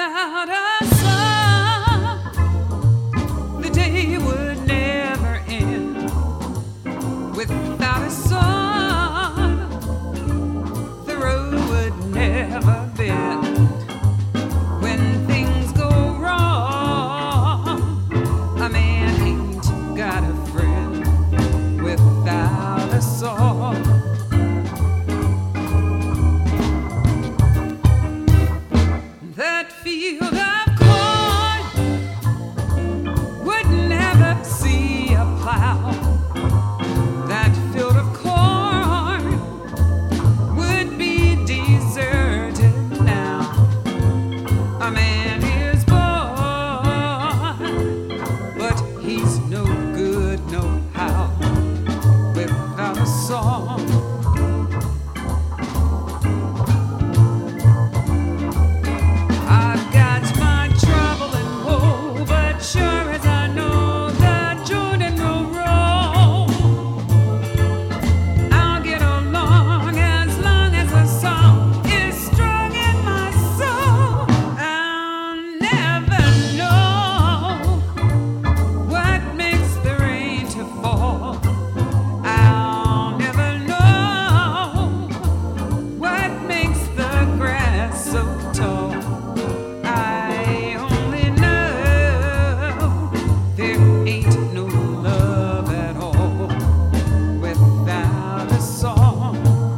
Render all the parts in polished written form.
Without a song, the day would never end. Without a song, the road would never bend. When things go wrong, a man ain't got a friend without a song. That field of corn would never see a plow. That field of corn would be deserted now. A man is born, but he's no good, no how, without a song. I've got my trouble and woe, but sure as I know the Jordan will roll, I'll get along as long as the song is strong in my soul. I'll never know what makes the rain to fall. I'll never know what makes the grass so tall. I only know there ain't no love at all without a song.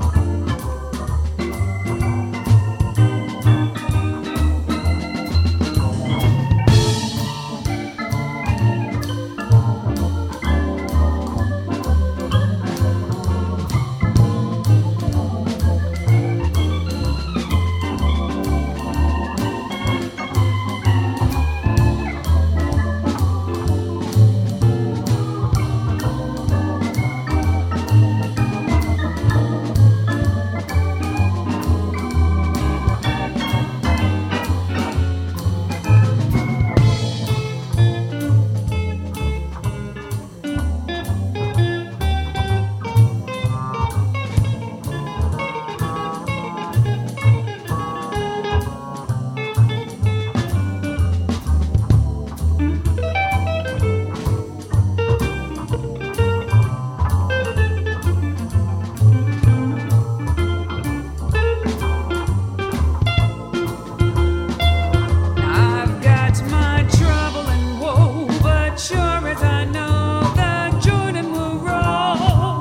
I've got my trouble and woe, but sure as I know the Jordan will roll,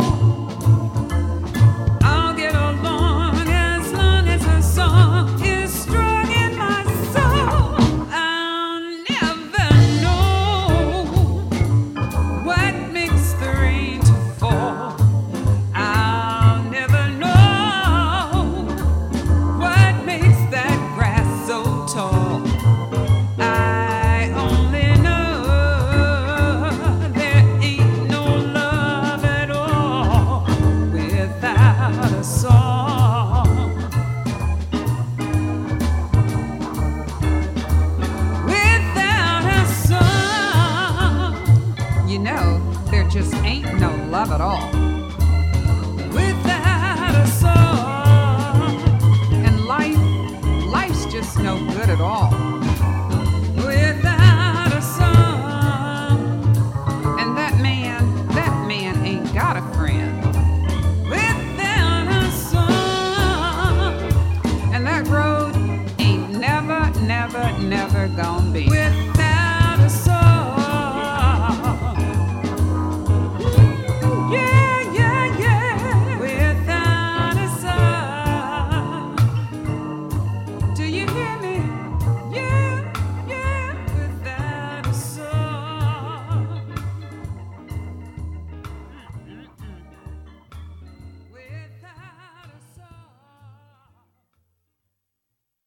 I'll get along as long as the song is strong in my soul. I'll never know what makes the rain to fall. I'll never know what makes that grass so tall. I only know there ain't no love at all without a song. Without a song, you know, there just ain't no love at all without a song. And life's just no good at all without a song. And that man ain't got a friend without a song. And that road ain't never gonna be